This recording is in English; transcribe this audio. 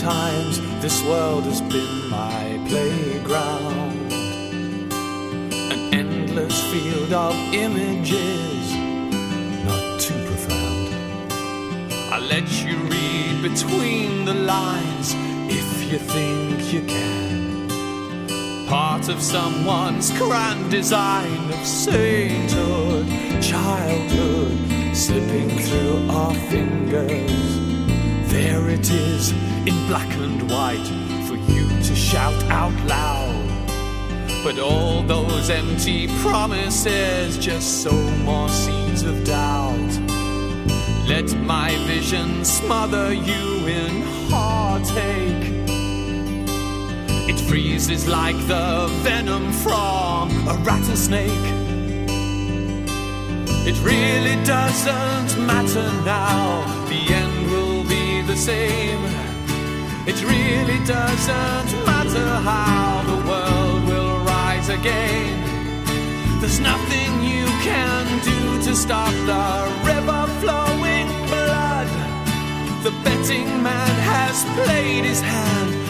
times this world has been my playground, an endless field of images, not too profound. I let you read between the lines if you think you can. Part of someone's grand design of sainthood, childhood, slipping through our fingers. There it is in black and white for you to shout out loud. But all those empty promises just sow more seeds of doubt. Let my vision smother you in heartache. It freezes like the venom from a rattlesnake. It really doesn't matter now, the end will be the same. It really doesn't matter how the world will rise again. There's nothing you can do to stop the river flowing blood. The betting man has played his hand.